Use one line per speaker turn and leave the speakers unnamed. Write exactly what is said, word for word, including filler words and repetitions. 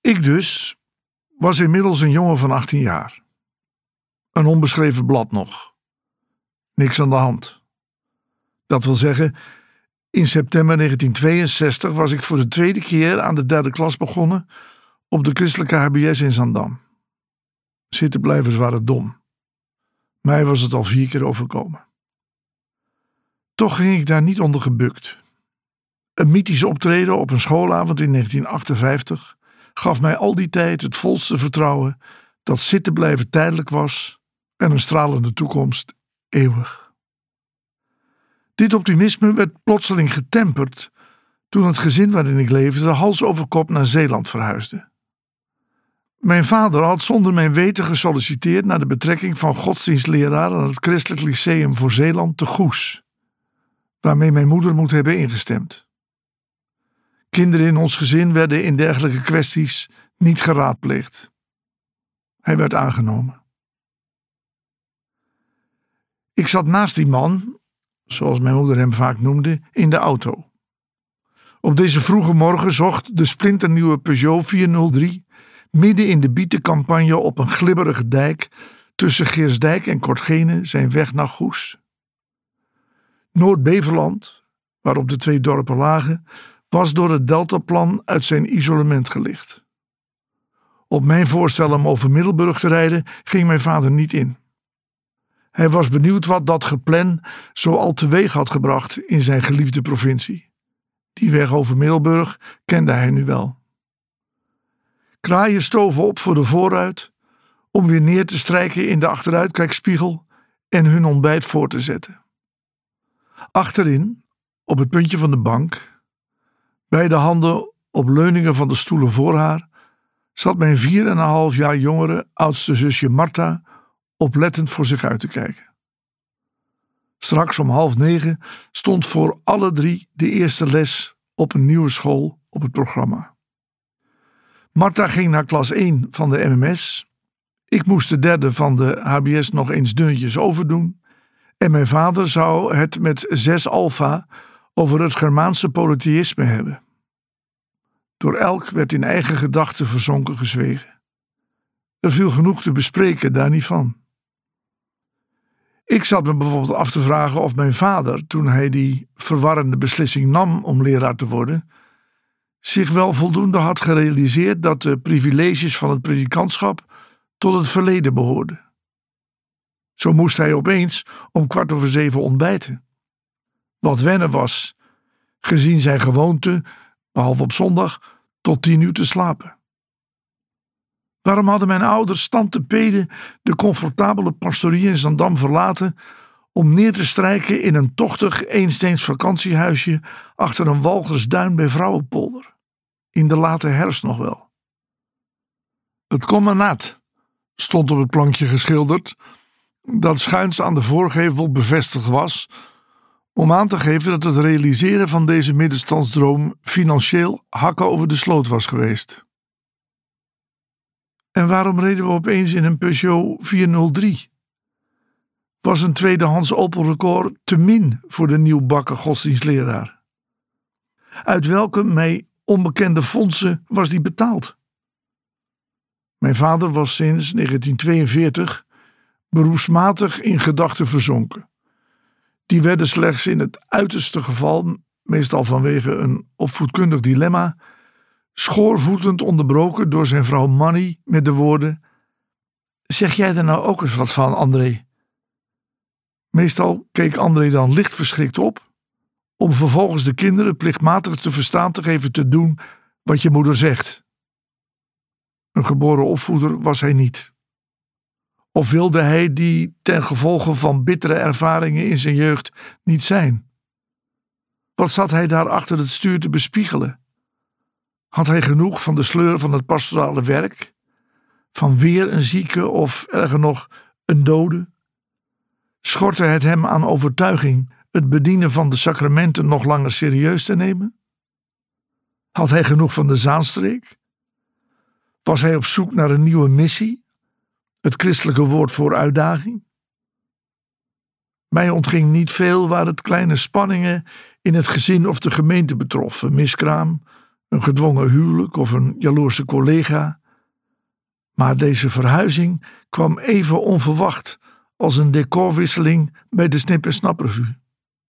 Ik dus was inmiddels een jongen van achttien jaar. Een onbeschreven blad nog. Niks aan de hand. Dat wil zeggen, in september negentien tweeënzestig was ik voor de tweede keer aan de derde klas begonnen op de christelijke H B S in Zaandam. Zittenblijvers waren dom. Mij was het al vier keer overkomen. Toch ging ik daar niet onder gebukt. Een mythisch optreden op een schoolavond in negentien achtenvijftig gaf mij al die tijd het volste vertrouwen dat zitten blijven tijdelijk was en een stralende toekomst eeuwig. Dit optimisme werd plotseling getemperd toen het gezin waarin ik leefde hals over kop naar Zeeland verhuisde. Mijn vader had zonder mijn weten gesolliciteerd naar de betrekking van godsdienstleraar aan het Christelijk Lyceum voor Zeeland te Goes, waarmee mijn moeder moet hebben ingestemd. Kinderen in ons gezin werden in dergelijke kwesties niet geraadpleegd. Hij werd aangenomen. Ik zat naast die man, zoals mijn moeder hem vaak noemde, in de auto. Op deze vroege morgen zocht de splinternieuwe Peugeot vierhonderddrie midden in de bietencampagne op een glibberige dijk tussen Geersdijk en Kortgene zijn weg naar Goes. Noord-Beverland, waarop de twee dorpen lagen, was door het Deltaplan uit zijn isolement gelicht. Op mijn voorstel om over Middelburg te rijden ging mijn vader niet in. Hij was benieuwd wat dat geplan zo al teweeg had gebracht in zijn geliefde provincie. Die weg over Middelburg kende hij nu wel. Kraaien stoven op voor de voorruit om weer neer te strijken in de achteruitkijkspiegel en hun ontbijt voor te zetten. Achterin, op het puntje van de bank, beide handen op leuningen van de stoelen voor haar, zat mijn vier en een half jaar jongere oudste zusje Martha oplettend voor zich uit te kijken. Straks om half negen stond voor alle drie de eerste les op een nieuwe school op het programma. Martha ging naar klas één van de M M S. Ik moest de derde van de H B S nog eens dunnetjes overdoen. En mijn vader zou het met zes alfa over het Germaanse polytheïsme hebben. Door elk werd in eigen gedachten verzonken gezwegen. Er viel genoeg te bespreken, daar niet van. Ik zat me bijvoorbeeld af te vragen of mijn vader, toen hij die verwarrende beslissing nam om leraar te worden, zich wel voldoende had gerealiseerd dat de privileges van het predikantschap tot het verleden behoorden. Zo moest hij opeens om kwart over zeven ontbijten. Wat wennen was, gezien zijn gewoonte, behalve op zondag, tot tien uur te slapen. Waarom hadden mijn ouders tante Pede de comfortabele pastorie in Zaandam verlaten om neer te strijken in een tochtig eensteens vakantiehuisje achter een walgersduin bij Vrouwenpolder? In de late herfst nog wel. Het commanaat stond op het plankje geschilderd, dat schuins aan de voorgevel bevestigd was, om aan te geven dat het realiseren van deze middenstandsdroom financieel hakken over de sloot was geweest. En waarom reden we opeens in een Peugeot vierhonderddrie? Was een tweedehands Opel Record te min voor de nieuwbakken godsdienstleraar? Uit welke mij onbekende fondsen was die betaald? Mijn vader was sinds negentien tweeënveertig beroepsmatig in gedachten verzonken. Die werden slechts in het uiterste geval, meestal vanwege een opvoedkundig dilemma, schoorvoetend onderbroken door zijn vrouw Manny met de woorden: "Zeg jij er nou ook eens wat van, André?" Meestal keek André dan licht verschrikt op, om vervolgens de kinderen plichtmatig te verstaan te geven te doen wat je moeder zegt. Een geboren opvoeder was hij niet. Of wilde hij die ten gevolge van bittere ervaringen in zijn jeugd niet zijn? Wat zat hij daar achter het stuur te bespiegelen? Had hij genoeg van de sleur van het pastorale werk? Van weer een zieke of erger nog een dode? Schortte het hem aan overtuiging het bedienen van de sacramenten nog langer serieus te nemen? Had hij genoeg van de Zaanstreek? Was hij op zoek naar een nieuwe missie? Het christelijke woord voor uitdaging? Mij ontging niet veel waar het kleine spanningen in het gezin of de gemeente betrof. Een miskraam, een gedwongen huwelijk of een jaloerse collega. Maar deze verhuizing kwam even onverwacht als een decorwisseling bij de Snip en Snap Revue.